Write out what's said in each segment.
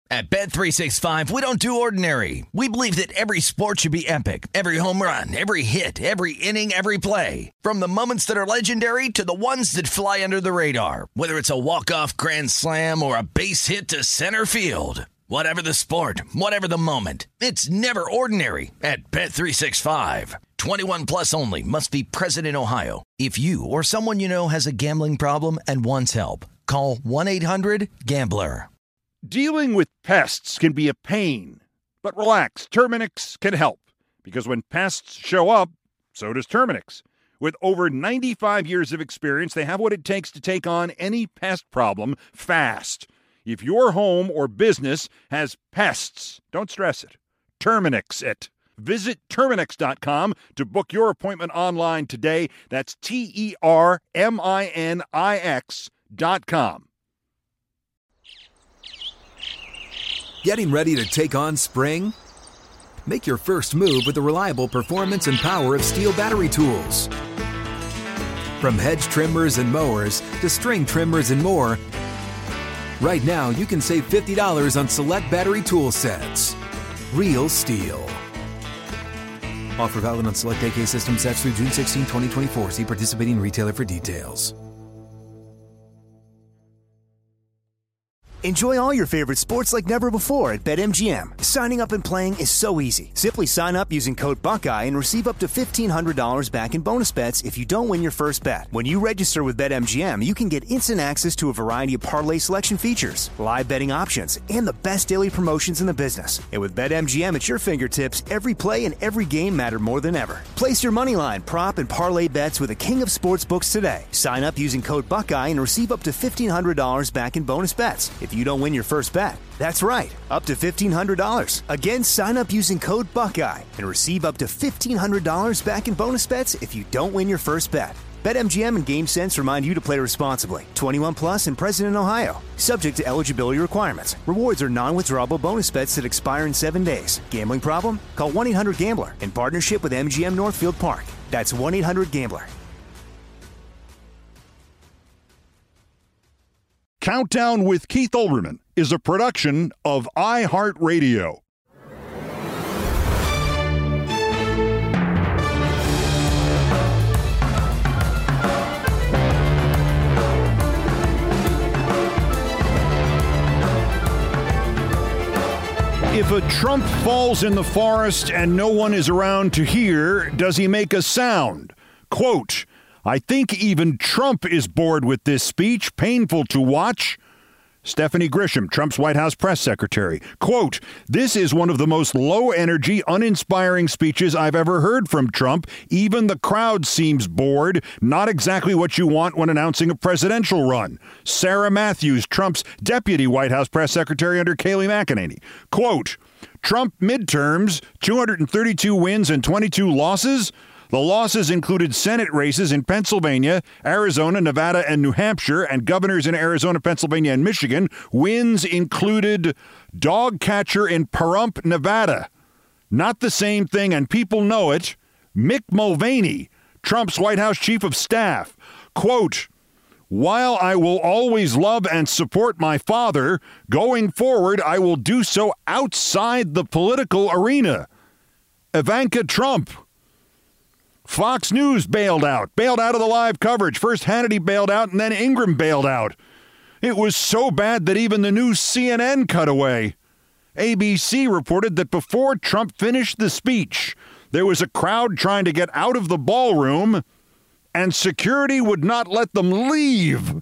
At Bet365, we don't do ordinary. We believe that every sport should be epic. Every home run, every hit, every inning, every play. From the moments that are legendary to the ones that fly under the radar. Whether it's a walk-off grand slam or a base hit to center field. Whatever the sport, whatever the moment. It's never ordinary at Bet365. 21 plus only. Must be present in Ohio. If you or someone you know has a gambling problem and wants help, call 1-800-GAMBLER. Dealing with pests can be a pain, but relax, Terminix can help, because when pests show up, so does Terminix. With over 95 years of experience, they have what it takes to take on any pest problem fast. If your home or business has pests, don't stress it. Terminix it. Visit Terminix.com to book your appointment online today. That's TERMINIX.com. Getting ready to take on spring? Make your first move with the reliable performance and power of Steel battery tools. From hedge trimmers and mowers to string trimmers and more, right now you can save $50 on select battery tool sets. Real Steel. Offer valid on select AK system sets through June 16, 2024. See participating retailer for details. Enjoy all your favorite sports like never before at BetMGM. Signing up and playing is so easy. Simply sign up using code Buckeye and receive up to $1,500 back in bonus bets if you don't win your first bet. When you register with BetMGM, you can get instant access to a variety of parlay selection features, live betting options, and the best daily promotions in the business. And with BetMGM at your fingertips, every play and every game matter more than ever. Place your moneyline, prop, and parlay bets with the king of sportsbooks today. Sign up using code Buckeye and receive up to $1,500 back in bonus bets if you don't win your first bet. That's right, up to $1,500. Again, sign up using code Buckeye and receive up to $1,500 back in bonus bets if you don't win your first bet. BetMGM and GameSense remind you to play responsibly. 21 plus and present in Ohio. Subject to eligibility requirements. Rewards are non-withdrawable bonus bets that expire in 7 days. Gambling problem? Call 1-800-GAMBLER in partnership with MGM Northfield Park. That's 1-800-GAMBLER. Countdown with Keith Olbermann is a production of iHeartRadio. If a Trump falls in the forest and no one is around to hear, does he make a sound? Quote, I think even Trump is bored with this speech. Painful to watch. Stephanie Grisham, Trump's White House press secretary. Quote, this is one of the most low-energy, uninspiring speeches I've ever heard from Trump. Even the crowd seems bored. Not exactly what you want when announcing a presidential run. Sarah Matthews, Trump's deputy White House press secretary under Kayleigh McEnany. Quote, Trump midterms, 232 wins and 22 losses. The losses included Senate races in Pennsylvania, Arizona, Nevada, and New Hampshire, and governors in Arizona, Pennsylvania, and Michigan. Wins included dog catcher in Pahrump, Nevada. Not the same thing, and people know it. Mick Mulvaney, Trump's White House chief of staff. Quote, while I will always love and support my father, going forward I will do so outside the political arena. Ivanka Trump. Fox News bailed out of the live coverage. First Hannity bailed out and then Ingram bailed out. It was so bad that even the new CNN cut away. ABC reported that before Trump finished the speech, there was a crowd trying to get out of the ballroom and security would not let them leave.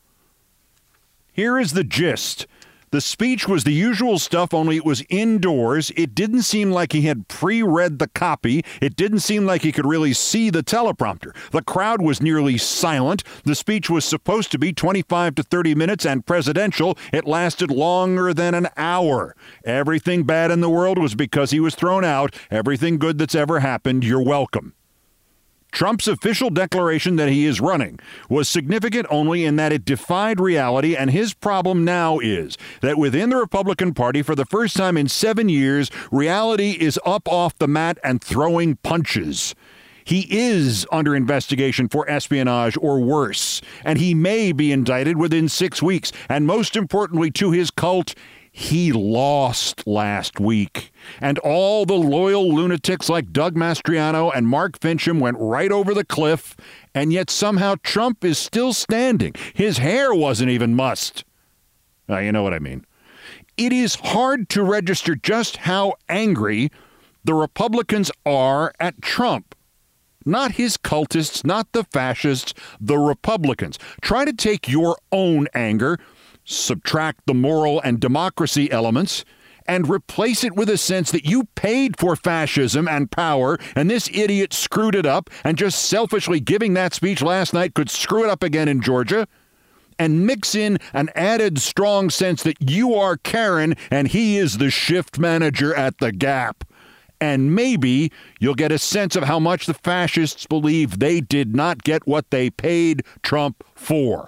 Here is the gist. The speech was the usual stuff, only it was indoors. It didn't seem like he had pre-read the copy. It didn't seem like he could really see the teleprompter. The crowd was nearly silent. The speech was supposed to be 25 to 30 minutes and presidential. It lasted longer than an hour. Everything bad in the world was because he was thrown out. Everything good that's ever happened, you're welcome. Trump's official declaration that he is running was significant only in that it defied reality, and his problem now is that within the Republican Party, for the first time in 7 years, reality is up off the mat and throwing punches. He is under investigation for espionage or worse, and he may be indicted within 6 weeks. And most importantly to his cult, He lost last week, and all the loyal lunatics like Doug Mastriano and Mark Fincham went right over the cliff, and yet somehow Trump is still standing. His hair wasn't even mussed. You know what I mean. It is hard to register just how angry the Republicans are at Trump. Not his cultists, not the fascists, the Republicans. Try to take your own anger, subtract the moral and democracy elements, and replace it with a sense that you paid for fascism and power, and this idiot screwed it up, and just selfishly giving that speech last night could screw it up again in Georgia, and mix in an added strong sense that you are Karen and he is the shift manager at the Gap. And maybe you'll get a sense of how much the fascists believe they did not get what they paid Trump for.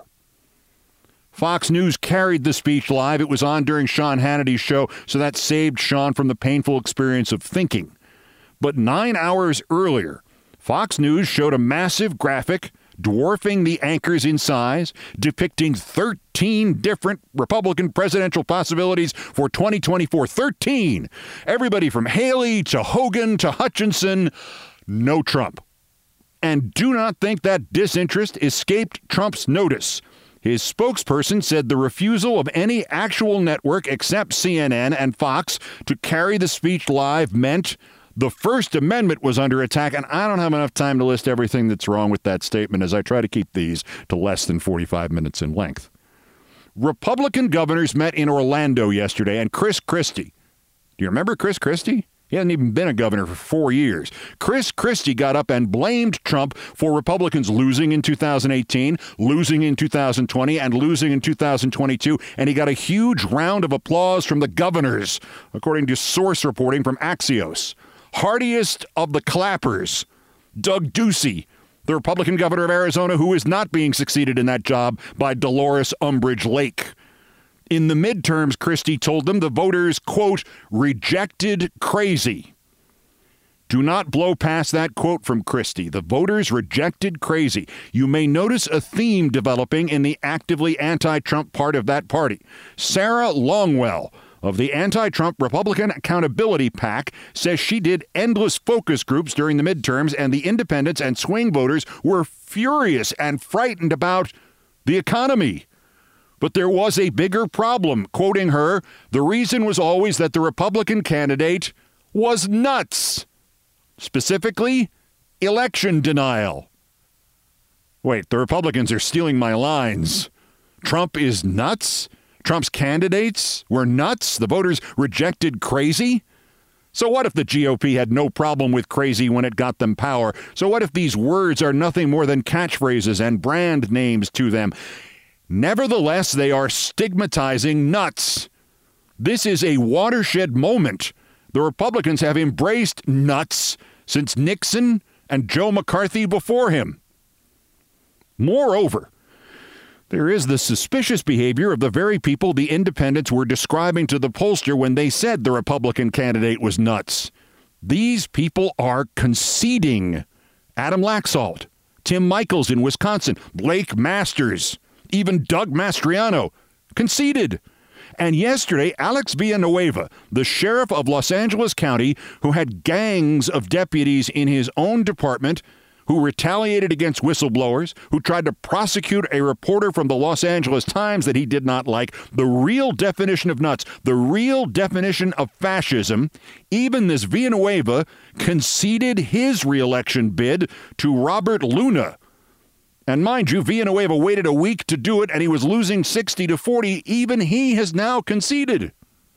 Fox News carried the speech live. It was on during Sean Hannity's show, so that saved Sean from the painful experience of thinking. But 9 hours earlier, Fox News showed a massive graphic dwarfing the anchors in size, depicting 13 different Republican presidential possibilities for 2024. 13! Everybody from Haley to Hogan to Hutchinson, no Trump. And do not think that disinterest escaped Trump's notice. His spokesperson said the refusal of any actual network except CNN and Fox to carry the speech live meant the First Amendment was under attack, and I don't have enough time to list everything that's wrong with that statement as I try to keep these to less than 45 minutes in length. Republican governors met in Orlando yesterday, and Chris Christie. Do you remember Chris Christie? He hasn't even been a governor for 4 years. Chris Christie got up and blamed Trump for Republicans losing in 2018, losing in 2020, and losing in 2022, and he got a huge round of applause from the governors, according to source reporting from Axios. Hardiest of the clappers, Doug Ducey, the Republican governor of Arizona, who is not being succeeded in that job by Dolores Umbridge Lake. In the midterms, Christie told them the voters, quote, rejected crazy. Do not blow past that quote from Christie. The voters rejected crazy. You may notice a theme developing in the actively anti-Trump part of that party. Sarah Longwell of the anti-Trump Republican Accountability PAC says she did endless focus groups during the midterms, and the independents and swing voters were furious and frightened about the economy. But there was a bigger problem. Quoting her, the reason was always that the Republican candidate was nuts. Specifically, election denial. Wait, the Republicans are stealing my lines. Trump is nuts? Trump's candidates were nuts? The voters rejected crazy? So what if the GOP had no problem with crazy when it got them power? So what if these words are nothing more than catchphrases and brand names to them? Nevertheless, they are stigmatizing nuts. This is a watershed moment. The Republicans have embraced nuts since Nixon and Joe McCarthy before him. Moreover, there is the suspicious behavior of the very people the independents were describing to the pollster when they said the Republican candidate was nuts. These people are conceding. Adam Laxalt, Tim Michels in Wisconsin, Blake Masters, even Doug Mastriano conceded. And yesterday, Alex Villanueva, the sheriff of Los Angeles County, who had gangs of deputies in his own department, who retaliated against whistleblowers, who tried to prosecute a reporter from the Los Angeles Times that he did not like, the real definition of nuts, the real definition of fascism, even this Villanueva conceded his reelection bid to Robert Luna. And mind you, Villanueva waited a week to do it, and he was losing 60-40. Even he has now conceded.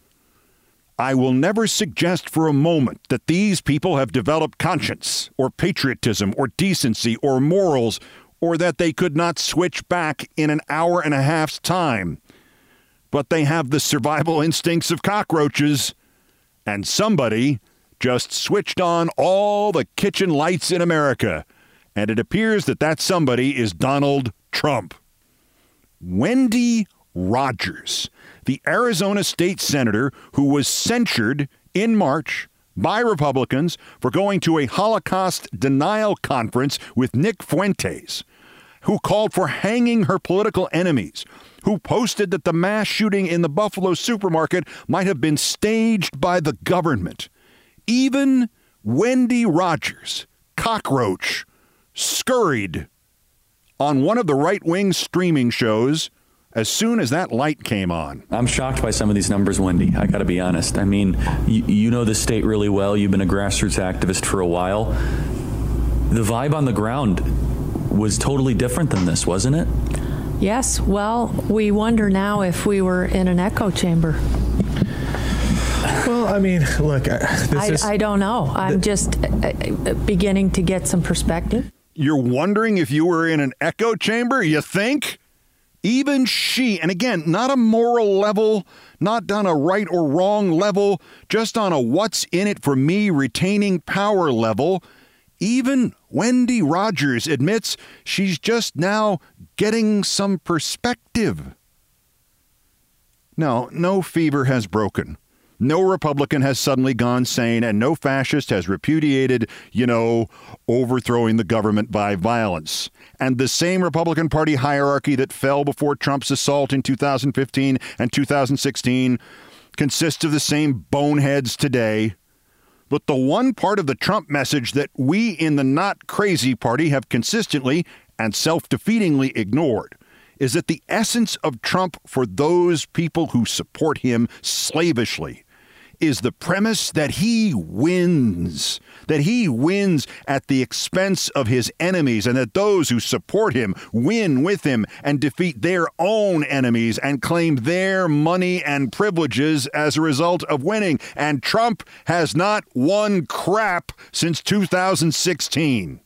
I will never suggest for a moment that these people have developed conscience or patriotism or decency or morals, or that they could not switch back in an hour and a half's time. But they have the survival instincts of cockroaches, and somebody just switched on all the kitchen lights in America. And it appears that that somebody is Donald Trump. Wendy Rogers, the Arizona state senator who was censured in March by Republicans for going to a Holocaust denial conference with Nick Fuentes, who called for hanging her political enemies, who posted that the mass shooting in the Buffalo supermarket might have been staged by the government. Even Wendy Rogers, cockroach, scurried on one of the right-wing streaming shows as soon as that light came on. I'm shocked by some of these numbers, Wendy. I got to be honest. I mean, you know the state really well. You've been a grassroots activist for a while. The vibe on the ground was totally different than this, wasn't it? Yes. Well, we wonder now if we were in an echo chamber. Well, I mean, look, I don't know. I'm just beginning to get some perspective. You're wondering if you were in an echo chamber, you think? Even she, and again, not a moral level, not on a right or wrong level, just on a what's in it for me retaining power level, even Wendy Rogers admits she's just now getting some perspective. No fever has broken. No Republican has suddenly gone sane, and no fascist has repudiated, overthrowing the government by violence. And the same Republican Party hierarchy that fell before Trump's assault in 2015 and 2016 consists of the same boneheads today. But the one part of the Trump message that we in the Not Crazy Party have consistently and self-defeatingly ignored is that the essence of Trump for those people who support him slavishly is the premise that he wins at the expense of his enemies, and that those who support him win with him and defeat their own enemies and claim their money and privileges as a result of winning. And Trump has not won crap since 2016.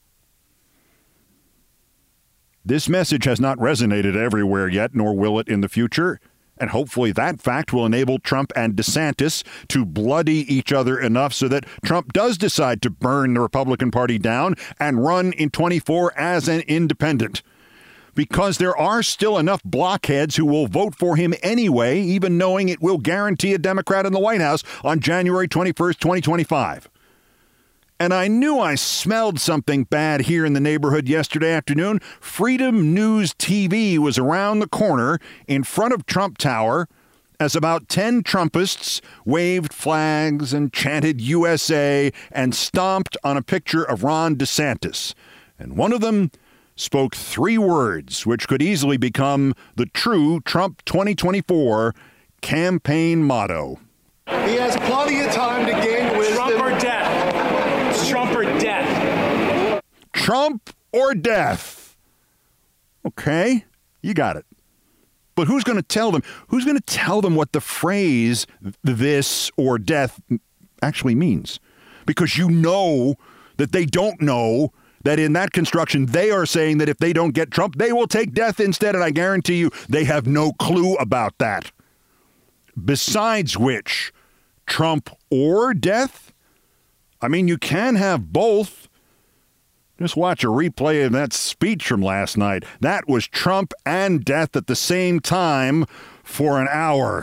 This message has not resonated everywhere yet, nor will it in the future. And hopefully that fact will enable Trump and DeSantis to bloody each other enough so that Trump does decide to burn the Republican Party down and run in 24 as an independent. Because there are still enough blockheads who will vote for him anyway, even knowing it will guarantee a Democrat in the White House on January 21st, 2025. And I knew I smelled something bad here in the neighborhood yesterday afternoon. Freedom News TV was around the corner in front of Trump Tower as about 10 Trumpists waved flags and chanted USA and stomped on a picture of Ron DeSantis. And one of them spoke 3 words, which could easily become the true Trump 2024 campaign motto. He has plenty of time to gain wisdom. Trump or death. Trump or death. Trump or death. Okay, you got it. But who's going to tell them? Who's going to tell them what the phrase this or death actually means? Because you know that they don't know that in that construction, they are saying that if they don't get Trump, they will take death instead. And I guarantee you, they have no clue about that. Besides which, Trump or death? I mean, you can have both. Just watch a replay of that speech from last night. That was Trump and death at the same time for an hour.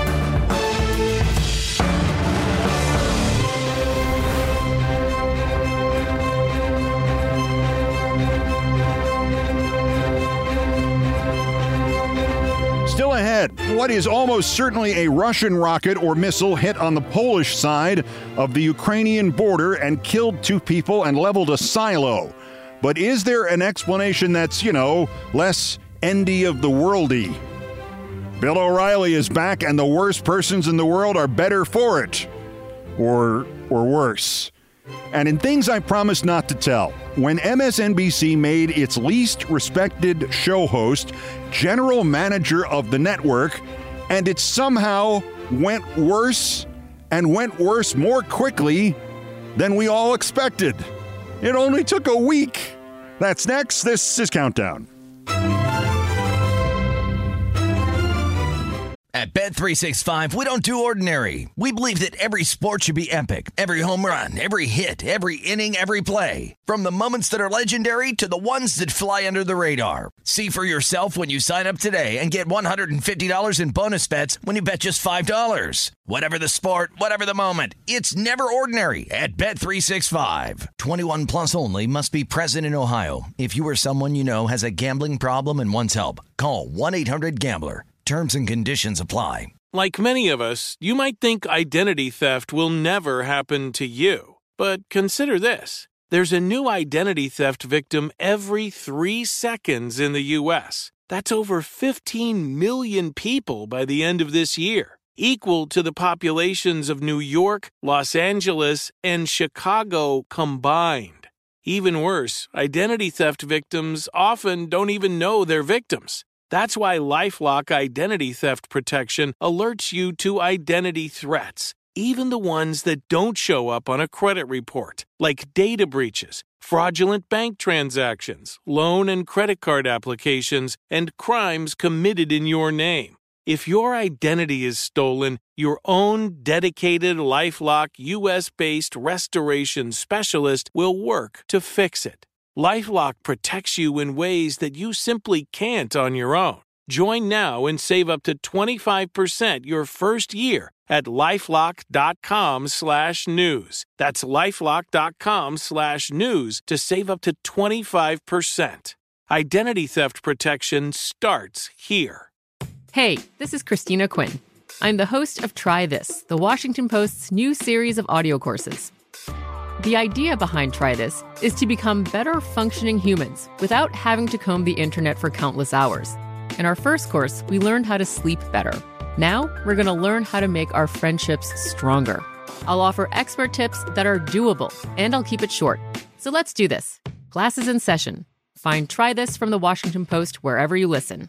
Still ahead, what is almost certainly a Russian rocket or missile hit on the Polish side of the Ukrainian border and killed 2 people and leveled a silo. But is there an explanation that's, less endy of the worldy? Bill O'Reilly is back, and the worst persons in the world are better for it. Or worse. And in things I promised not to tell, when MSNBC made its least respected show host general manager of the network, and it somehow went worse and went worse more quickly than we all expected. It only took a week. That's next. This is Countdown. At Bet365, we don't do ordinary. We believe that every sport should be epic. Every home run, every hit, every inning, every play. From the moments that are legendary to the ones that fly under the radar. See for yourself when you sign up today and get $150 in bonus bets when you bet just $5. Whatever the sport, whatever the moment, it's never ordinary at Bet365. 21 plus only. Must be present in Ohio. If you or someone you know has a gambling problem and wants help, call 1-800-GAMBLER. Terms and conditions apply. Like many of us, you might think identity theft will never happen to you. But consider this. There's a new identity theft victim every 3 seconds in the U.S. That's over 15 million people by the end of this year, equal to the populations of New York, Los Angeles, and Chicago combined. Even worse, identity theft victims often don't even know they're victims. That's why LifeLock Identity Theft Protection alerts you to identity threats, even the ones that don't show up on a credit report, like data breaches, fraudulent bank transactions, loan and credit card applications, and crimes committed in your name. If your identity is stolen, your own dedicated LifeLock U.S.-based restoration specialist will work to fix it. LifeLock protects you in ways that you simply can't on your own. Join now and save up to 25% your first year at LifeLock.com/news. That's LifeLock.com/news to save up to 25%. Identity theft protection starts here. Hey, this is Christina Quinn. I'm the host of Try This, the Washington Post's new series of audio courses. The idea behind Try This is to become better functioning humans without having to comb the internet for countless hours. In our first course, we learned how to sleep better. Now, we're going to learn how to make our friendships stronger. I'll offer expert tips that are doable, and I'll keep it short. So let's do this. Class is in session. Find Try This from the Washington Post wherever you listen.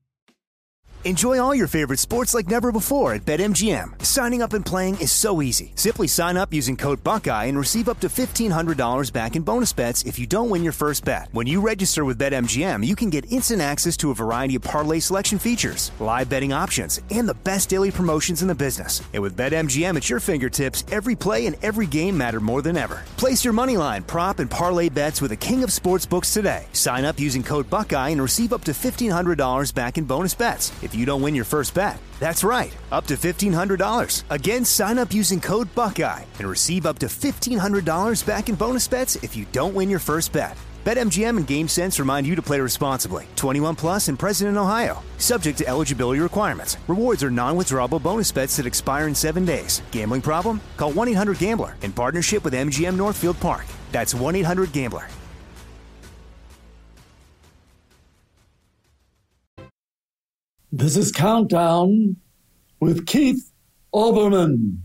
Enjoy all your favorite sports like never before at BetMGM. Signing up and playing is so easy. Simply sign up using code Buckeye and receive up to $1,500 back in bonus bets if you don't win your first bet. When you register with BetMGM, you can get instant access to a variety of parlay selection features, live betting options, and the best daily promotions in the business. And with BetMGM at your fingertips, every play and every game matter more than ever. Place your moneyline, prop, and parlay bets with the king of sportsbooks today. Sign up using code Buckeye and receive up to $1,500 back in bonus bets if you don't win your first bet. That's right, up to $1,500. Again, sign up using code Buckeye and receive up to $1,500 back in bonus bets if you don't win your first bet. BetMGM and GameSense remind you to play responsibly. 21 plus and present in Ohio. Subject to eligibility requirements. Rewards are non-withdrawable bonus bets that expire in 7 days. Gambling problem? Call 1-800-GAMBLER in partnership with MGM Northfield Park. That's 1-800-GAMBLER. This is Countdown with Keith Olbermann.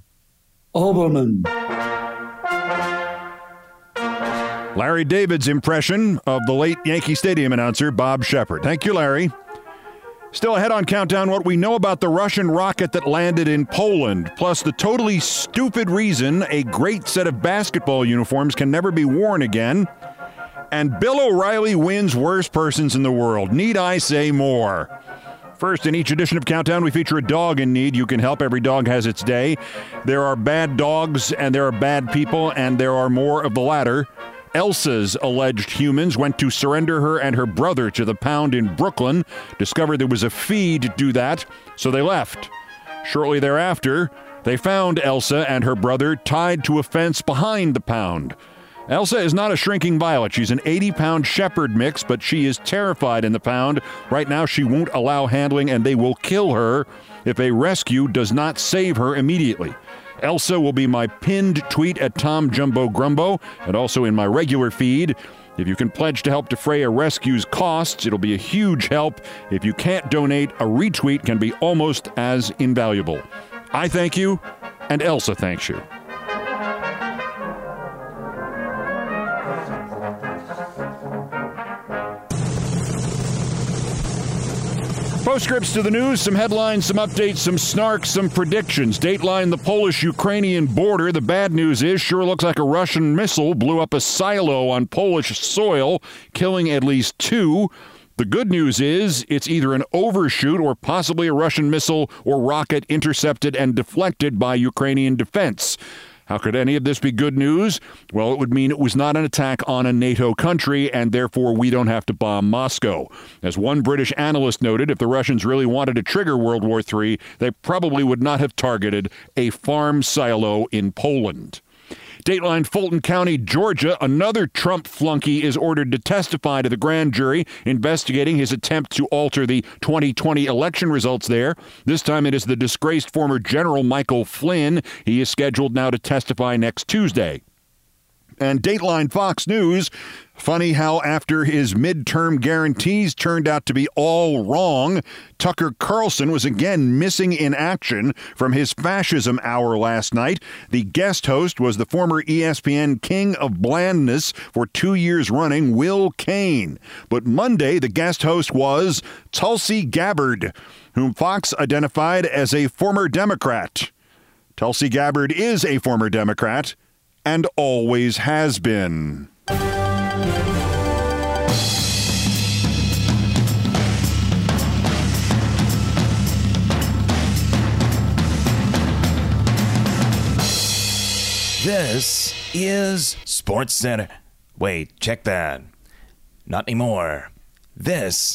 Larry David's impression of the late Yankee Stadium announcer Bob Shepard. Thank you, Larry. Still ahead on Countdown, what we know about the Russian rocket that landed in Poland, plus the totally stupid reason a great set of basketball uniforms can never be worn again. And Bill O'Reilly wins Worst Persons in the World. Need I say more? First, in each edition of Countdown, we feature a dog in need. You can help. Every dog has its day. There are bad dogs, and there are bad people, and there are more of the latter. Elsa's alleged humans went to surrender her and her brother to the pound in Brooklyn, discovered there was a fee to do that, so they left. Shortly thereafter, they found Elsa and her brother tied to a fence behind the pound. Elsa is not a shrinking violet. She's an 80-pound shepherd mix, but she is terrified in the pound. Right now, she won't allow handling, and they will kill her if a rescue does not save her immediately. Elsa will be my pinned tweet at Tom Jumbo Grumbo, and also in my regular feed. If you can pledge to help defray a rescue's costs, it'll be a huge help. If you can't donate, a retweet can be almost as invaluable. I thank you, and Elsa thanks you. Postscripts to the news, some headlines, some updates, some snark, some predictions. Dateline the Polish-Ukrainian border. The bad news is, sure looks like a Russian missile blew up a silo on Polish soil, killing at least 2. The The good news is it's either an overshoot or possibly a Russian missile or rocket intercepted and deflected by Ukrainian defense. How could any of this be good news? Well, it would mean it was not an attack on a NATO country, and therefore we don't have to bomb Moscow. As one British analyst noted, if the Russians really wanted to trigger World War III, they probably would not have targeted a farm silo in Poland. Dateline Fulton County, Georgia, another Trump flunky is ordered to testify to the grand jury investigating his attempt to alter the 2020 election results there. This time it is the disgraced former General Michael Flynn. He is scheduled now to testify next Tuesday. And Dateline Fox News, funny how after his midterm guarantees turned out to be all wrong, Tucker Carlson was again missing in action from his fascism hour last night. The guest host was the former ESPN king of blandness for 2 years running, Will Cain. But Monday, the guest host was Tulsi Gabbard, whom Fox identified as a former Democrat. Tulsi Gabbard is a former Democrat and always has been. This is Sports Center. Wait, check that. Not anymore. This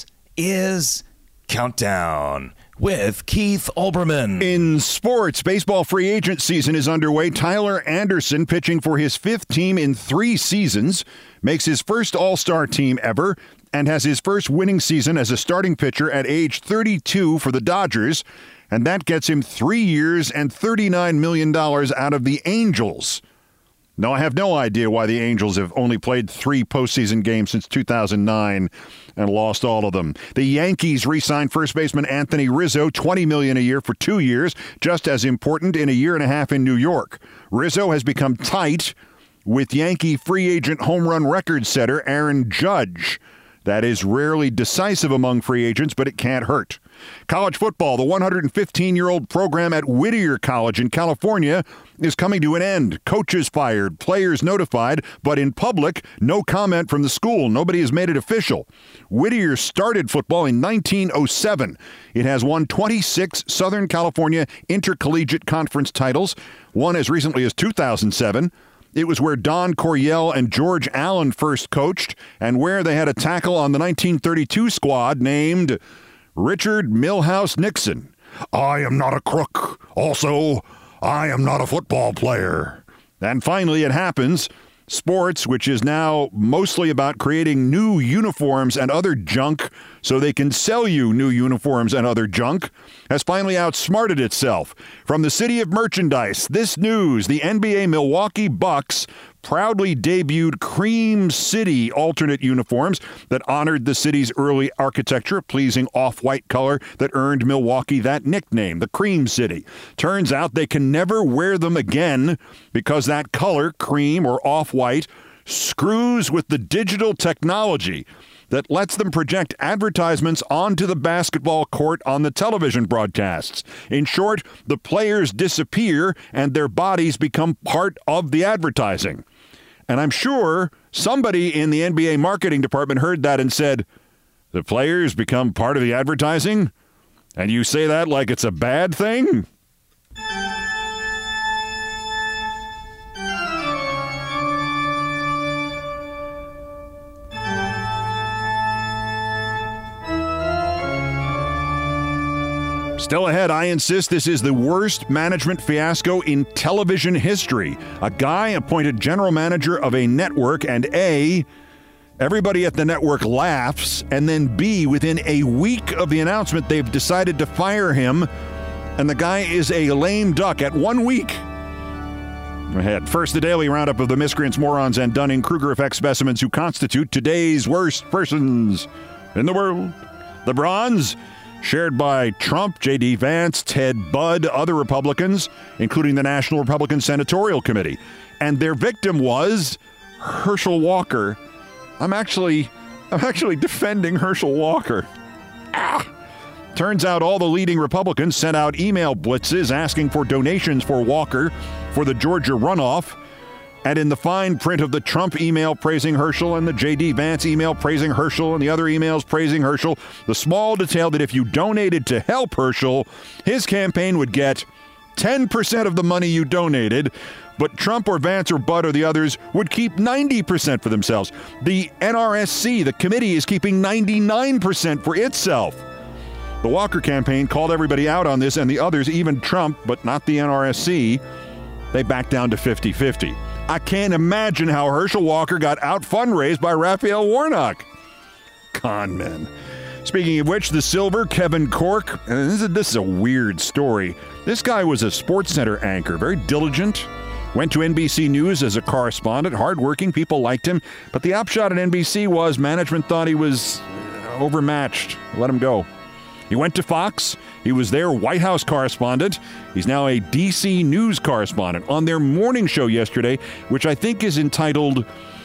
is Countdown with Keith Olbermann. In sports, baseball free agent season is underway. Tyler Anderson, pitching for his fifth team in 3 seasons, makes his first All-Star team ever and has his first winning season as a starting pitcher at age 32 for the Dodgers. And that gets him 3 years and $39 million out of the Angels. No, I have no idea why the Angels have only played 3 postseason games since 2009 and lost all of them. The Yankees re-signed first baseman Anthony Rizzo, $20 million a year for 2 years, just as important in a year and a half in New York. Rizzo has become tight with Yankee free agent home run record setter Aaron Judge. That is rarely decisive among free agents, but it can't hurt. College football, the 115-year-old program at Whittier College in California is coming to an end. Coaches fired, players notified, but in public, no comment from the school. Nobody has made it official. Whittier started football in 1907. It has won 26 Southern California Intercollegiate Conference titles, one as recently as 2007. It was where Don Coryell and George Allen first coached, and where they had a tackle on the 1932 squad named Richard Milhouse Nixon. I am not a crook. Also, I am not a football player. And finally, it happens. Sports, which is now mostly about creating new uniforms and other junk so they can sell you new uniforms and other junk, has finally outsmarted itself. From the city of merchandise, this news: the NBA Milwaukee Bucks proudly debuted Cream City alternate uniforms that honored the city's early architecture, a pleasing off-white color that earned Milwaukee that nickname, the Cream City. Turns out they can never wear them again because that color, cream or off-white, screws with the digital technology that lets them project advertisements onto the basketball court on the television broadcasts. In short, the players disappear and their bodies become part of the advertising. And I'm sure somebody in the NBA marketing department heard that and said, the players become part of the advertising? And you say that like it's a bad thing? Still ahead, I insist this is the worst management fiasco in television history. A guy appointed general manager of a network, and A, everybody at the network laughs, and then B, within a week of the announcement, they've decided to fire him, and the guy is a lame duck at 1 week. Ahead. First, the daily roundup of the miscreants, morons, and Dunning-Kruger effect specimens who constitute today's worst persons in the world. The bronze, shared by Trump, J.D. Vance, Ted Budd, other Republicans, including the National Republican Senatorial Committee. And their victim was Herschel Walker. I'm actually defending Herschel Walker. Turns out all the leading Republicans sent out email blitzes asking for donations for Walker for the Georgia runoff. And in the fine print of the Trump email praising Herschel and the J.D. Vance email praising Herschel and the other emails praising Herschel, the small detail that if you donated to help Herschel, his campaign would get 10% of the money you donated, but Trump or Vance or Budd or the others would keep 90% for themselves. The NRSC, the committee, is keeping 99% for itself. The Walker campaign called everybody out on this, and the others, even Trump, but not the NRSC, they backed down to 50-50. I can't imagine how Herschel Walker got out-fundraised by Raphael Warnock. Con men. Speaking of which, the Silver, Kevin Corke, and this is a weird story. This guy was a SportsCenter anchor, very diligent, went to NBC News as a correspondent, hardworking, people liked him, but the upshot at NBC was management thought he was overmatched. Let him go. He went to Fox. He was their White House correspondent. He's now a DC News correspondent on their morning show yesterday, which I think is entitled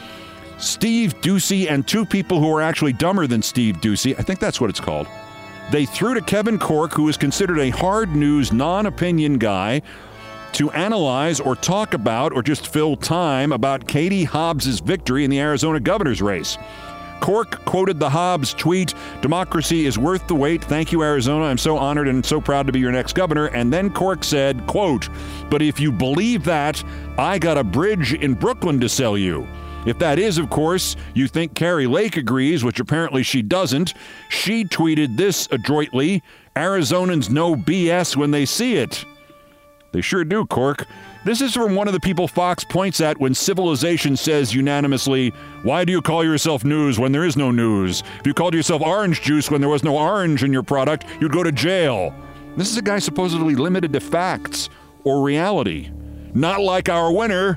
Steve Doocy and Two People Who Are Actually Dumber Than Steve Doocy. I think that's what it's called. They threw to Kevin Corke, who is considered a hard news, non-opinion guy, to analyze or talk about or just fill time about Katie Hobbs' victory in the Arizona governor's race. Corke quoted the Hobbs tweet, "Democracy is worth the wait. Thank you, Arizona. I'm so honored and so proud to be your next governor." And then Corke said, quote, "But if you believe that, I got a bridge in Brooklyn to sell you. If that is, of course, you think Kari Lake agrees, which apparently she doesn't. She tweeted this adroitly, Arizonans know BS when they see it." They sure do, Corke. This is from one of the people Fox points at when civilization says unanimously, "Why do you call yourself news when there is no news? If you called yourself orange juice when there was no orange in your product, you'd go to jail." This is a guy supposedly limited to facts or reality. Not like our winner,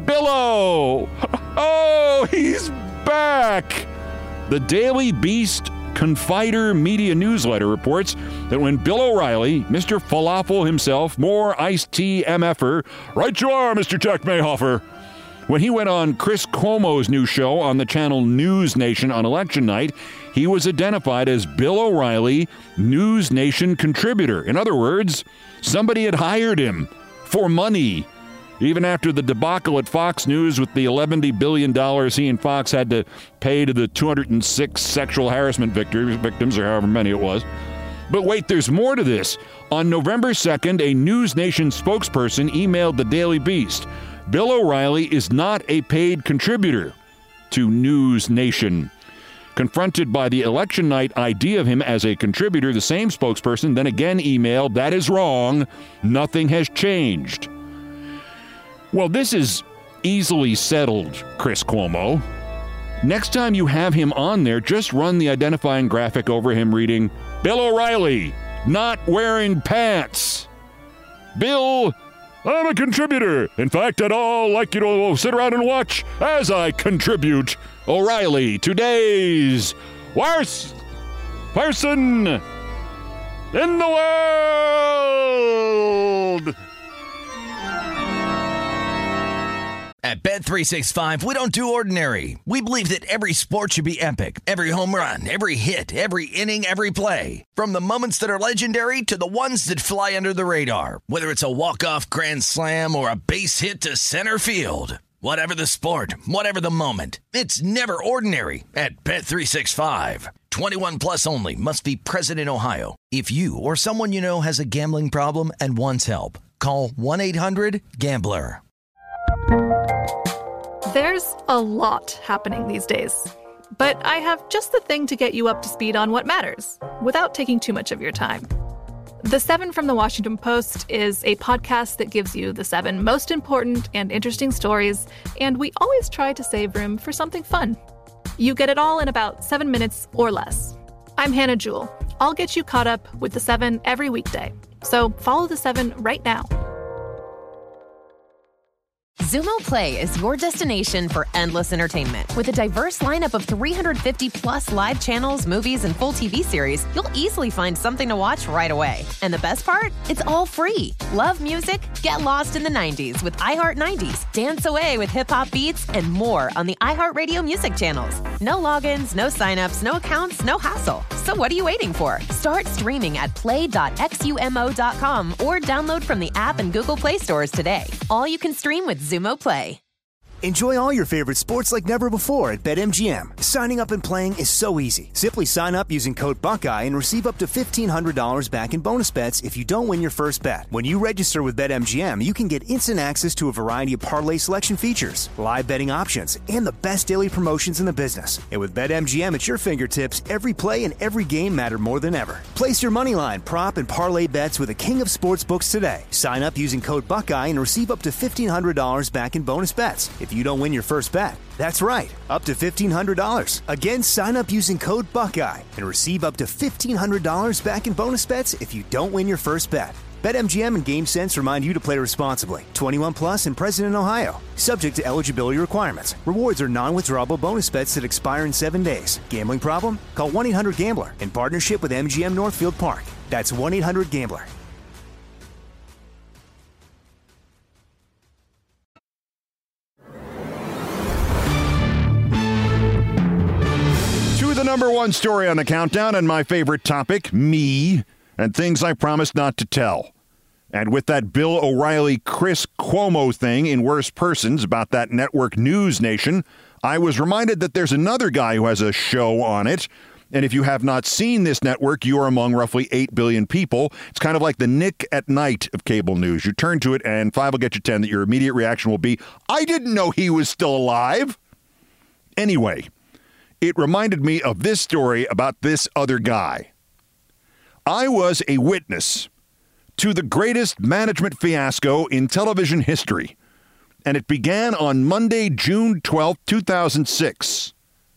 Billo! Oh, he's back! The Daily Beast Confider Media Newsletter reports that when Bill O'Reilly, Mr. Falafel himself, more iced tea MFer, right you are, Mr. Jack Mayhofer, when he went on Chris Cuomo's new show on the channel News Nation on election night, he was identified as Bill O'Reilly, News Nation contributor. In other words, somebody had hired him for money. Even after the debacle at Fox News with the $11 billion he and Fox had to pay to the 206 sexual harassment victims, or however many it was. But wait, there's more to this. On November 2nd, a News Nation spokesperson emailed the Daily Beast. Bill O'Reilly is not a paid contributor to News Nation. Confronted by the election night idea of him as a contributor, the same spokesperson then again emailed, "That is wrong. Nothing has changed." Well, this is easily settled, Chris Cuomo. Next time you have him on there, just run the identifying graphic over him reading, "Bill O'Reilly, not wearing pants. Bill, I'm a contributor. In fact, I'd all like you to sit around and watch as I contribute. O'Reilly, today's worst person in the world." At Bet365, we don't do ordinary. We believe that every sport should be epic. Every home run, every hit, every inning, every play. From the moments that are legendary to the ones that fly under the radar. Whether it's a walk-off grand slam or a base hit to center field. Whatever the sport, whatever the moment. It's never ordinary at Bet365. 21 plus only. Must be present in Ohio. If you or someone you know has a gambling problem and wants help, call 1-800-GAMBLER. There's a lot happening these days, but I have just the thing to get you up to speed on what matters, without taking too much of your time. The 7 from the Washington Post is a podcast that gives you the 7 most important and interesting stories, and we always try to save room for something fun. You get it all in about 7 minutes or less. I'm Hannah Jewell. I'll get you caught up with the 7 every weekday, so follow the 7 right now. Xumo Play is your destination for endless entertainment. With a diverse lineup of 350-plus live channels, movies, and full TV series, you'll easily find something to watch right away. And the best part? It's all free. Love music? Get lost in the 90s with iHeart 90s. Dance away with hip-hop beats and more on the iHeartRadio music channels. No logins, no signups, no accounts, no hassle. So what are you waiting for? Start streaming at play.xumo.com or download from the app and Google Play stores today. All you can stream with Xumo Play. Enjoy all your favorite sports like never before at BetMGM. Signing up and playing is so easy. Simply sign up using code Buckeye and receive up to $1,500 back in bonus bets if you don't win your first bet. When you register with BetMGM, you can get instant access to a variety of parlay selection features, live betting options, and the best daily promotions in the business. And with BetMGM at your fingertips, every play and every game matter more than ever. Place your moneyline, prop, and parlay bets with the king of sportsbooks today. Sign up using code Buckeye and receive up to $1,500 back in bonus bets if you don't win your first bet. That's right, up to $1,500. Again, sign up using code Buckeye and receive up to $1,500 back in bonus bets if you don't win your first bet. BetMGM and GameSense remind you to play responsibly. 21 plus and present in Ohio. Subject to eligibility requirements. Rewards are non-withdrawable bonus bets that expire in 7 days. Gambling problem? Call 1-800-GAMBLER in partnership with MGM Northfield Park. That's 1-800-GAMBLER. The number one story on the countdown and my favorite topic, me, and things I promised not to tell. And with that Bill O'Reilly, Chris Cuomo thing in Worst Persons about that network News Nation, I was reminded that there's another guy who has a show on it. And if you have not seen this network, you are among roughly 8 billion people. It's kind of like the Nick at Night of cable news. You turn to it and 5 will get you 10 that your immediate reaction will be, I didn't know he was still alive. Anyway, it reminded me of this story about this other guy. I was a witness to the greatest management fiasco in television history, and it began on Monday, June 12, 2006.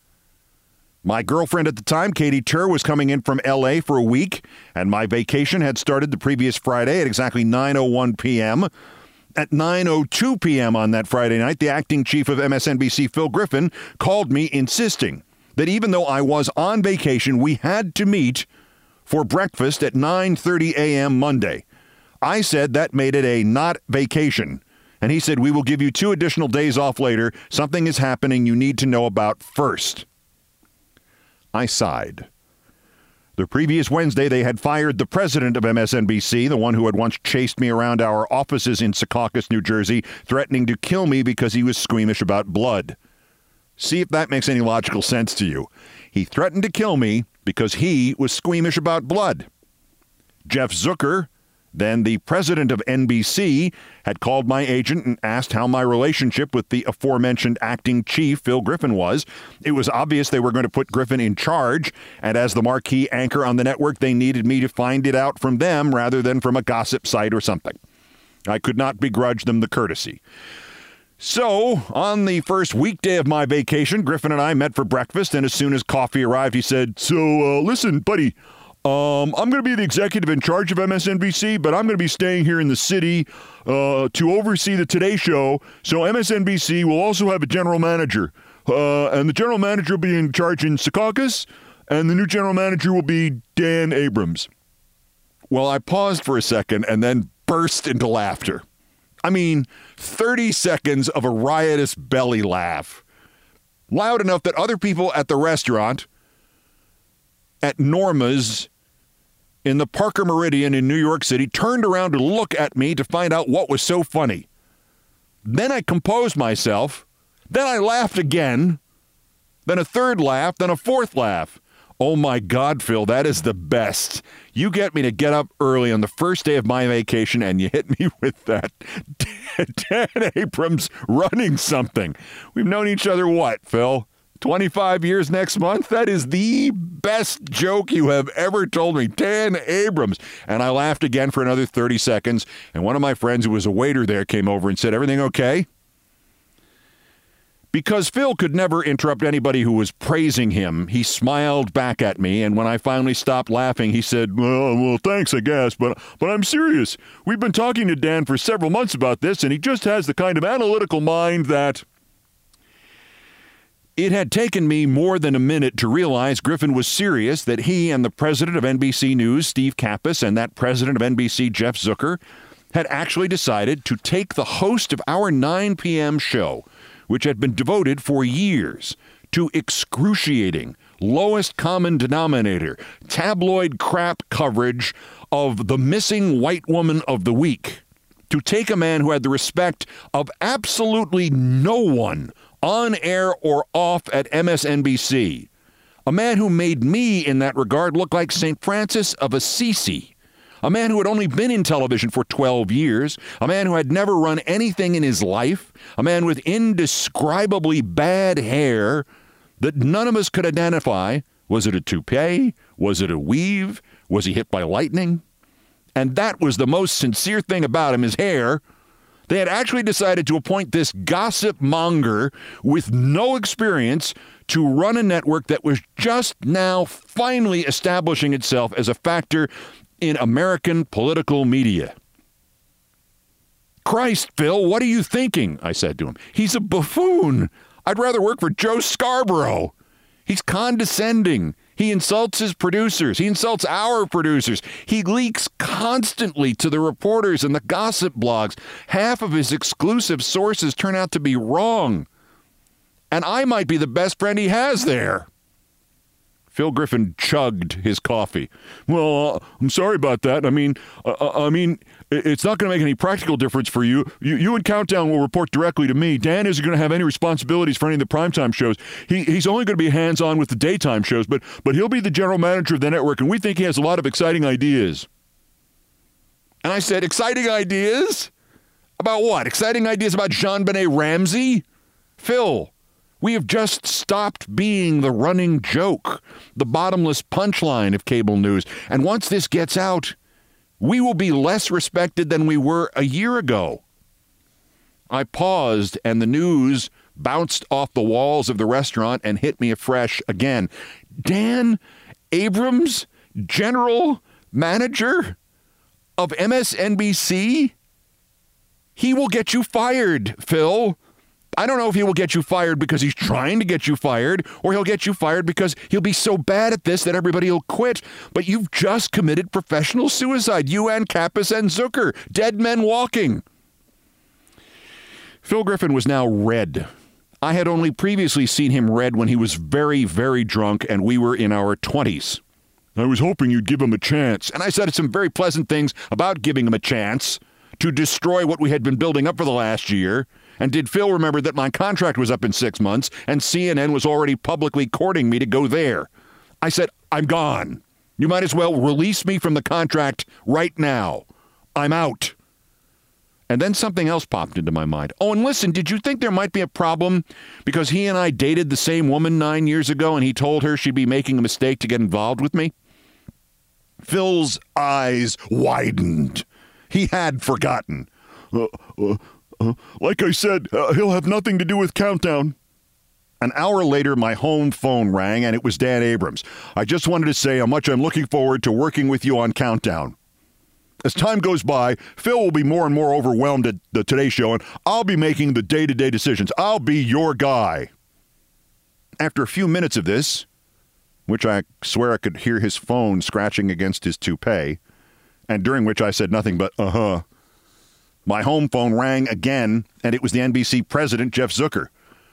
My girlfriend at the time, Katie Tur, was coming in from L.A. for a week, and my vacation had started the previous Friday at exactly 9:01 p.m., At 9:02 p.m. on that Friday night, the acting chief of MSNBC, Phil Griffin, called me insisting that even though I was on vacation, we had to meet for breakfast at 9:30 a.m. Monday. I said that made it a not vacation. And he said, we will give you 2 additional days off later. Something is happening you need to know about first. I sighed. The previous Wednesday, they had fired the president of MSNBC, the one who had once chased me around our offices in Secaucus, New Jersey, threatening to kill me because he was squeamish about blood. See if that makes any logical sense to you. He threatened to kill me because he was squeamish about blood. Jeff Zucker, then the president of NBC, had called my agent and asked how my relationship with the aforementioned acting chief, Phil Griffin, was. It was obvious they were going to put Griffin in charge, and as the marquee anchor on the network, they needed me to find it out from them rather than from a gossip site or something. I could not begrudge them the courtesy. So, on the first weekday of my vacation, Griffin and I met for breakfast, and as soon as coffee arrived, he said, listen, buddy, I'm going to be the executive in charge of MSNBC, but I'm going to be staying here in the city to oversee the Today Show, so MSNBC will also have a general manager, and the general manager will be in charge in Secaucus, and the new general manager will be Dan Abrams. Well, I paused for a second and then burst into laughter. I mean, 30 seconds of a riotous belly laugh. Loud enough that other people at the restaurant at Norma's in the Parker Meridian in New York City turned around to look at me to find out what was so funny. Then I composed myself. Then I laughed again. Then a third laugh. Then a fourth laugh. Oh, my God, Phil, that is the best. You get me to get up early on the first day of my vacation, and you hit me with that Dan Abrams running something. We've known each other, what, Phil? 25 years next month? That is the best joke you have ever told me. Dan Abrams. And I laughed again for another 30 seconds, and one of my friends who was a waiter there came over and said, everything okay? Because Phil could never interrupt anybody who was praising him, he smiled back at me, and when I finally stopped laughing, he said, well, thanks, I guess, but I'm serious. We've been talking to Dan for several months about this, and he just has the kind of analytical mind that... It had taken me more than a minute to realize Griffin was serious, that he and the president of NBC News, Steve Kappas, and that president of NBC, Jeff Zucker, had actually decided to take the host of our 9 p.m. show, which had been devoted for years to excruciating, lowest common denominator, tabloid crap coverage of the missing white woman of the week, to take a man who had the respect of absolutely no one on air or off at MSNBC, a man who made me, in that regard, look like St. Francis of Assisi, a man who had only been in television for 12 years, a man who had never run anything in his life, a man with indescribably bad hair that none of us could identify. Was it a toupee? Was it a weave? Was he hit by lightning? And that was the most sincere thing about him, his hair. They had actually decided to appoint this gossip monger with no experience to run a network that was just now finally establishing itself as a factor in American political media. Christ, Phil, what are you thinking? I said to him. He's a buffoon. I'd rather work for Joe Scarborough. He's condescending. He insults his producers. He insults our producers. He leaks constantly to the reporters and the gossip blogs. Half of his exclusive sources turn out to be wrong. And I might be the best friend he has there. Phil Griffin chugged his coffee. Well, I'm sorry about that. I mean, it's not going to make any practical difference for you. You and Countdown will report directly to me. Dan isn't going to have any responsibilities for any of the primetime shows. He's only going to be hands-on with the daytime shows, but he'll be the general manager of the network, and we think he has a lot of exciting ideas. And I said, exciting ideas? About what? Exciting ideas about JonBenet Ramsey? Phil, we have just stopped being the running joke, the bottomless punchline of cable news. And once this gets out, we will be less respected than we were a year ago. I paused, and the news bounced off the walls of the restaurant and hit me afresh again. Dan Abrams, general manager of MSNBC? He will get you fired, Phil. I don't know if he will get you fired because he's trying to get you fired, or he'll get you fired because he'll be so bad at this that everybody will quit. But you've just committed professional suicide. You and Kappas and Zucker, dead men walking. Phil Griffin was now red. I had only previously seen him red when he was very, very drunk and we were in our 20s. I was hoping you'd give him a chance. And I said some very pleasant things about giving him a chance to destroy what we had been building up for the last year. And did Phil remember that my contract was up in 6 months and CNN was already publicly courting me to go there? I said, I'm gone. You might as well release me from the contract right now. I'm out. And then something else popped into my mind. Oh, and listen, did you think there might be a problem because he and I dated the same woman 9 years ago and he told her she'd be making a mistake to get involved with me? Phil's eyes widened. He had forgotten. Like I said, he'll have nothing to do with Countdown. An hour later, my home phone rang, and it was Dan Abrams. I just wanted to say how much I'm looking forward to working with you on Countdown. As time goes by, Phil will be more and more overwhelmed at the Today Show, and I'll be making the day-to-day decisions. I'll be your guy. After a few minutes of this, which I swear I could hear his phone scratching against his toupee, and during which I said nothing but, my home phone rang again, and it was the NBC president, Jeff Zucker.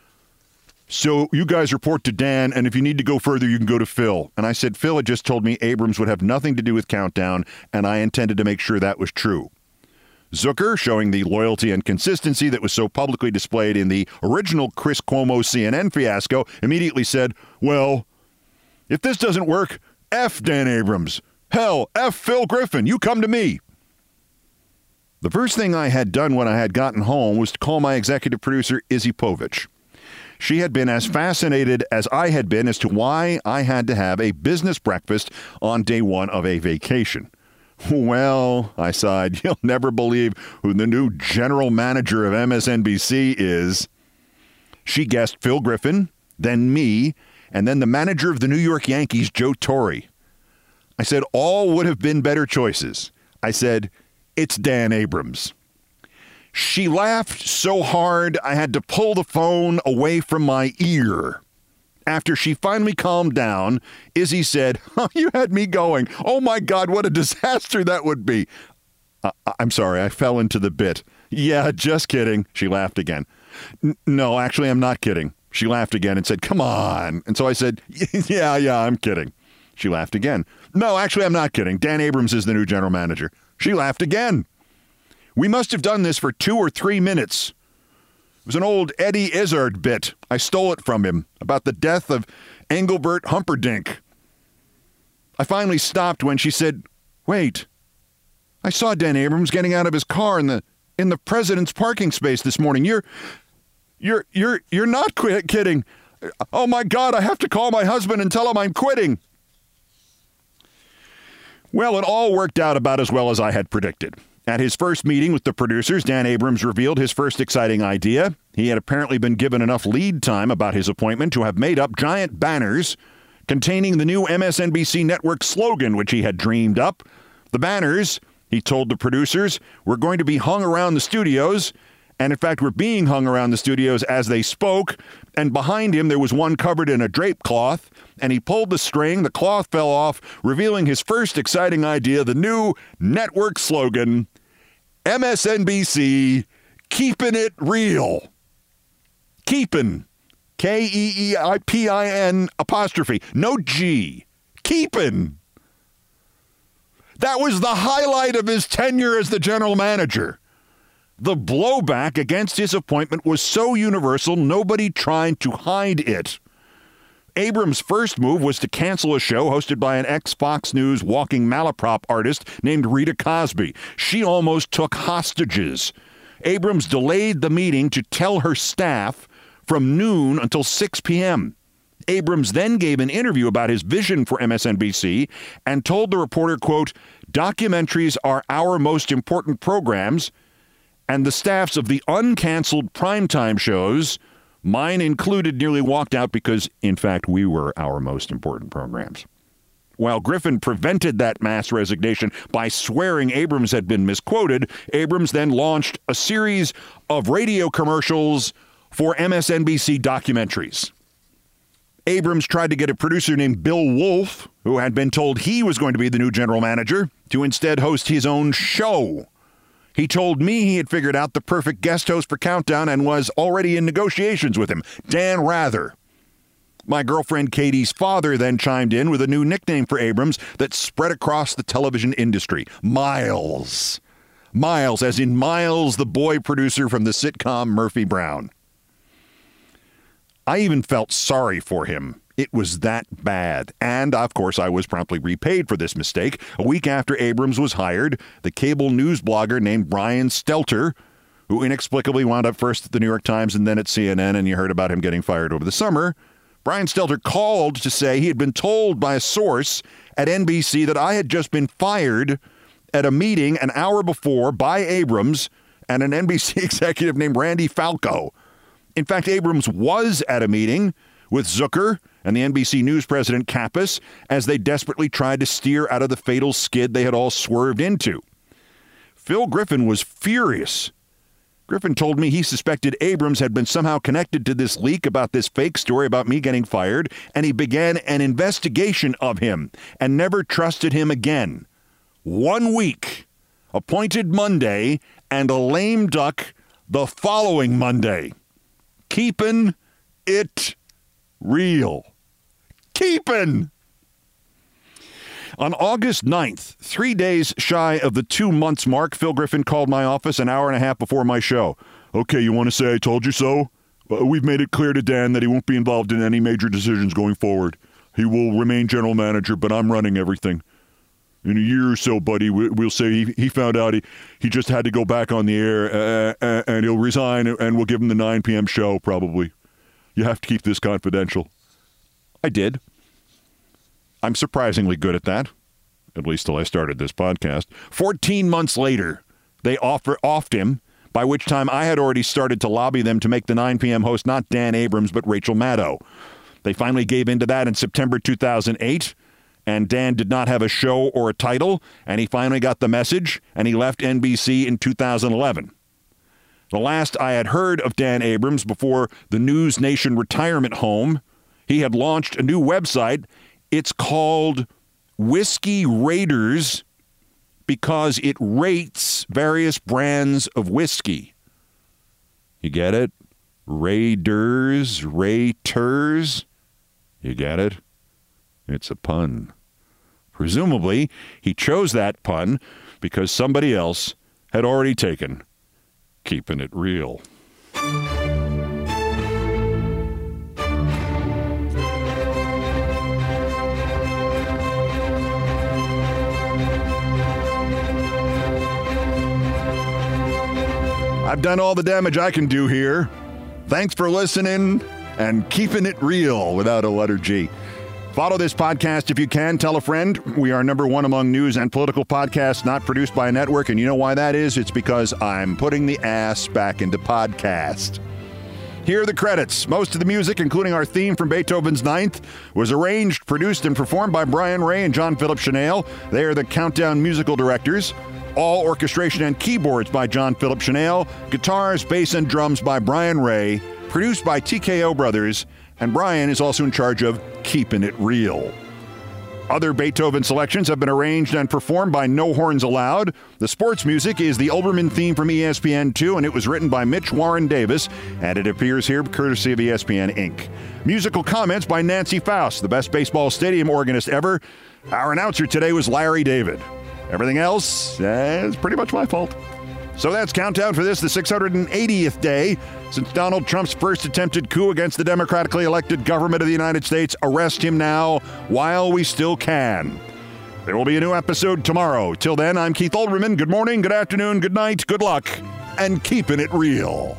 So you guys report to Dan, and if you need to go further, you can go to Phil. And I said, Phil had just told me Abrams would have nothing to do with Countdown, and I intended to make sure that was true. Zucker, showing the loyalty and consistency that was so publicly displayed in the original Chris Cuomo CNN fiasco, immediately said, well, if this doesn't work, F Dan Abrams. Hell, F Phil Griffin. You come to me. The first thing I had done when I had gotten home was to call my executive producer, Izzy Povich. She had been as fascinated as I had been as to why I had to have a business breakfast on day one of a vacation. Well, I sighed, you'll never believe who the new general manager of MSNBC is. She guessed Phil Griffin, then me, and then the manager of the New York Yankees, Joe Torre. I said all would have been better choices. I said, it's Dan Abrams. She laughed so hard I had to pull the phone away from my ear. After she finally calmed down, Izzy said, you had me going. Oh, my God, what a disaster that would be. I'm sorry, I fell into the bit. Yeah, just kidding. She laughed again. No, actually, I'm not kidding. She laughed again and said, come on. And so I said, yeah, I'm kidding. She laughed again. No, actually, I'm not kidding. Dan Abrams is the new general manager. She laughed again. We must have done this for 2 or 3 minutes. It was an old Eddie Izzard bit. I stole it from him about the death of Engelbert Humperdinck. I finally stopped when she said, "Wait, I saw Dan Abrams getting out of his car in the president's parking space this morning. You're not kidding. Oh my God, I have to call my husband and tell him I'm quitting." Well, it all worked out about as well as I had predicted. At his first meeting with the producers, Dan Abrams revealed his first exciting idea. He had apparently been given enough lead time about his appointment to have made up giant banners containing the new MSNBC network slogan, which he had dreamed up. The banners, he told the producers, were going to be hung around the studios, and in fact were being hung around the studios as they spoke, and behind him there was one covered in a drape cloth, and he pulled the string, the cloth fell off, revealing his first exciting idea, the new network slogan, MSNBC, keeping it real. Keepin', Keeipin apostrophe, no G, keepin'. That was the highlight of his tenure as the general manager. The blowback against his appointment was so universal, nobody tried to hide it. Abrams' first move was to cancel a show hosted by an ex-Fox News walking malaprop artist named Rita Cosby. She almost took hostages. Abrams delayed the meeting to tell her staff from noon until 6 p.m. Abrams then gave an interview about his vision for MSNBC and told the reporter, quote, "Documentaries are our most important programs, and the staffs of the uncanceled primetime shows, mine included, nearly walked out because, in fact, we were our most important programs." While Griffin prevented that mass resignation by swearing Abrams had been misquoted, Abrams then launched a series of radio commercials for MSNBC documentaries. Abrams tried to get a producer named Bill Wolf, who had been told he was going to be the new general manager, to instead host his own show. He told me he had figured out the perfect guest host for Countdown and was already in negotiations with him, Dan Rather. My girlfriend Katie's father then chimed in with a new nickname for Abrams that spread across the television industry, Miles. Miles, as in Miles, the boy producer from the sitcom Murphy Brown. I even felt sorry for him. It was that bad. And, of course, I was promptly repaid for this mistake. A week after Abrams was hired, the cable news blogger named Brian Stelter, who inexplicably wound up first at the New York Times and then at CNN, and you heard about him getting fired over the summer, Brian Stelter called to say he had been told by a source at NBC that I had just been fired at a meeting an hour before by Abrams and an NBC executive named Randy Falco. In fact, Abrams was at a meeting with Zucker and the NBC News president Kappas as they desperately tried to steer out of the fatal skid they had all swerved into. Phil Griffin was furious. Griffin told me he suspected Abrams had been somehow connected to this leak about this fake story about me getting fired, and he began an investigation of him and never trusted him again. 1 week, appointed Monday, and a lame duck the following Monday. Keepin' it real. Keepin'. On August 9th, 3 days shy of the 2 months mark, Phil Griffin called my office an hour and a half before my show. "Okay, you want to say I told you so? We've made it clear to Dan that he won't be involved in any major decisions going forward. He will remain general manager, but I'm running everything. In a year or so, buddy, we'll say he found out he just had to go back on the air, and he'll resign, and we'll give him the 9 p.m. show, probably. You have to keep this confidential." I did. I'm surprisingly good at that, at least till I started this podcast. 14 months later, they offed him, by which time I had already started to lobby them to make the 9 p.m. host not Dan Abrams, but Rachel Maddow. They finally gave in to that in September 2008, and Dan did not have a show or a title, and he finally got the message, and he left NBC in 2011. The last I had heard of Dan Abrams before the News Nation retirement home, he had launched a new website. It's called Whiskey Raiders because it rates various brands of whiskey. You get it? Raiders, raters. You get it? It's a pun. Presumably, he chose that pun because somebody else had already taken. Keeping it real. I've done all the damage I can do here. Thanks for listening and keeping it real without a letter G. Follow this podcast if you can. Tell a friend. We are number one among news and political podcasts not produced by a network. And you know why that is? It's because I'm putting the ass back into podcast. Here are the credits. Most of the music, including our theme from Beethoven's Ninth, was arranged, produced, and performed by Brian Ray and John Philip Chanel. They are the Countdown musical directors. All orchestration and keyboards by John Philip Chanel. Guitars, bass, and drums by Brian Ray. Produced by TKO Brothers. And Brian is also in charge of keeping it real. Other Beethoven selections have been arranged and performed by No Horns Allowed. The sports music is the Olbermann theme from ESPN2, and it was written by Mitch Warren Davis, and it appears here courtesy of ESPN Inc. Musical comments by Nancy Faust, the best baseball stadium organist ever. Our announcer today was Larry David. Everything else is pretty much my fault. So that's Countdown for this, the 680th day since Donald Trump's first attempted coup against the democratically elected government of the United States. Arrest him now while we still can. There will be a new episode tomorrow. Till then, I'm Keith Olbermann. Good morning, good afternoon, good night, good luck, and keeping it real.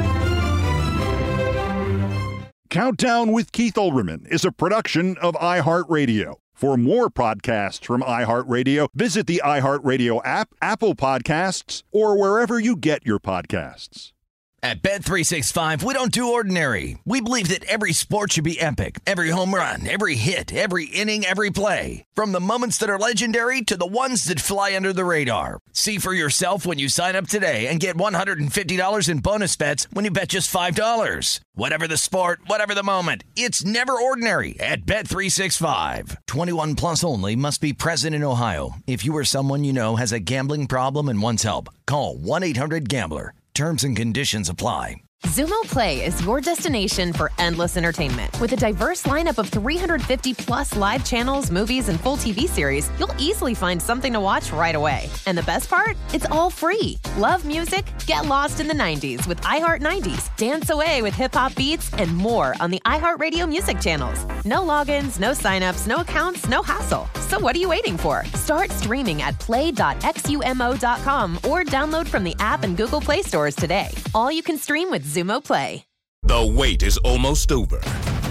Countdown with Keith Olbermann is a production of iHeartRadio. For more podcasts from iHeartRadio, visit the iHeartRadio app, Apple Podcasts, or wherever you get your podcasts. At Bet365, we don't do ordinary. We believe that every sport should be epic. Every home run, every hit, every inning, every play. From the moments that are legendary to the ones that fly under the radar. See for yourself when you sign up today and get $150 in bonus bets when you bet just $5. Whatever the sport, whatever the moment, it's never ordinary at Bet365. 21 plus only. Must be present in Ohio. If you or someone you know has a gambling problem and wants help, call 1-800-GAMBLER. Terms and conditions apply. Xumo Play is your destination for endless entertainment. With a diverse lineup of 350 plus live channels, movies, and full TV series, you'll easily find something to watch right away. And the best part? It's all free. Love music? Get lost in the 90s with iHeart 90s. Dance away with hip-hop beats and more on the iHeartRadio music channels. No logins, no signups, no accounts, no hassle. So what are you waiting for? Start streaming at play.xumo.com or download from the app and Google Play stores today. All you can stream with Xumo Play. The wait is almost over.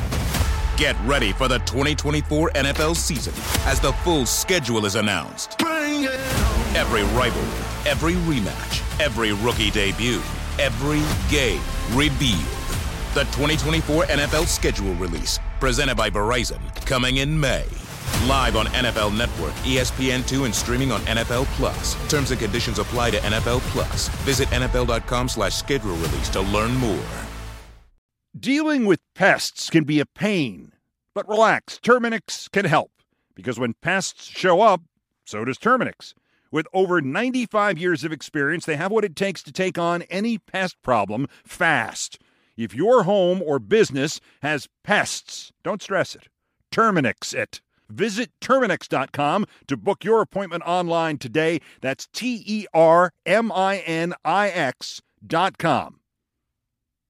Get ready for the 2024 NFL season as the full schedule is announced. Every rivalry, every rematch, every rookie debut, every game revealed. The 2024 NFL schedule release, presented by Verizon, coming in May. Live on NFL Network, ESPN2, and streaming on NFL Plus. Terms and conditions apply to NFL Plus. Visit NFL.com/schedule release to learn more. Dealing with pests can be a pain, but relax, Terminix can help. Because when pests show up, so does Terminix. With over 95 years of experience, they have what it takes to take on any pest problem fast. If your home or business has pests, don't stress it. Terminix it. Visit Terminix.com to book your appointment online today. That's TERMINIX.com.